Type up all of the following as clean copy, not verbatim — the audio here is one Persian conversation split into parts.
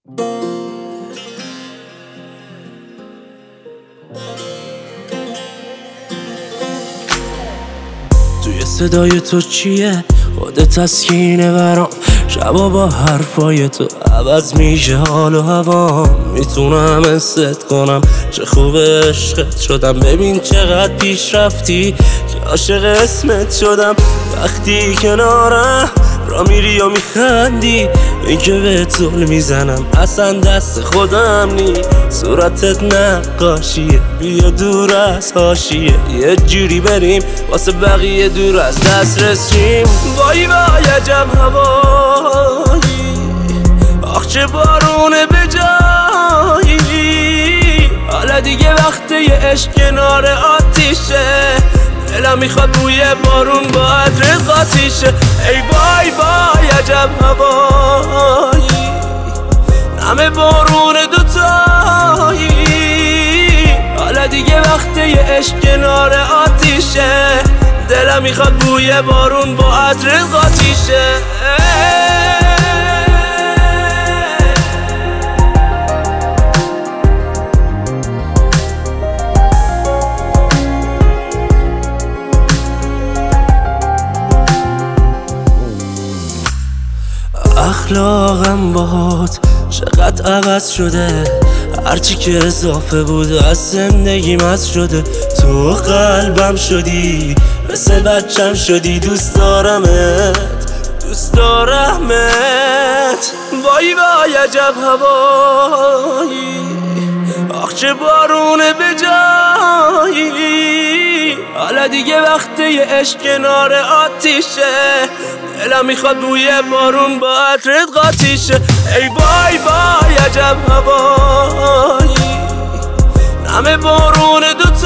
توی صدای تو چیه؟ خودت تسکینه برام. شبا با حرفای تو عوض میشه حال و هوام. میتونم حست کنم چه خوب عشقت شدم. ببین چقدر پیش رفتی که عاشق اسمت شدم. وقتی کنارم را میری و میخندی، این که بهت ظلم میزنم اصلا دست خودم نی. صورتت نقاشیه، بیا دور از حاشیه. یه جوری بریم واسه بقیه دور از دست رسیم. وای وای عجب هوایی، آخ چه بارونه به جایی. حالا دیگه وقت یه عشق کنار آتیشه. دلم میخواد بوی بارون با عطر قاطیشه. ای وای وای عجب هوایی، همه بارون دوتایی. حالا دیگه وقت یه عشق کنار آتیشه. دلم میخواد بوی بارون با عطر قاطیشه. اخلاقم باهات چقدر عوض شده. هرچی که اضافه بود از زندگیم از شده. تو قلبم شدی، مثل بچم شدی. دوست دارمت، دوست دارمت. وای وای عجب هوایی، آخ چه بارونه به جایی. حالا دیگه وقت یه عشق کنار آتیشه. دلم میخواد بوی بارون با عطرت قاطیشه. ای وای وای عجب هوایی، همه بارون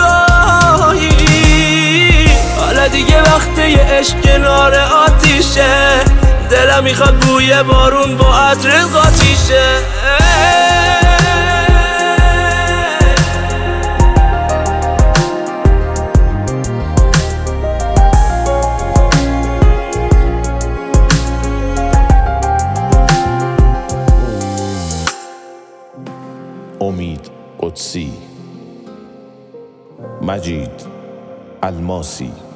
دوتایی. حالا دیگه وقت یه عشق کنار آتیشه. دلم میخواد بوی بارون با عطرت قاطیشه. امید قدسی، مجید الماسی.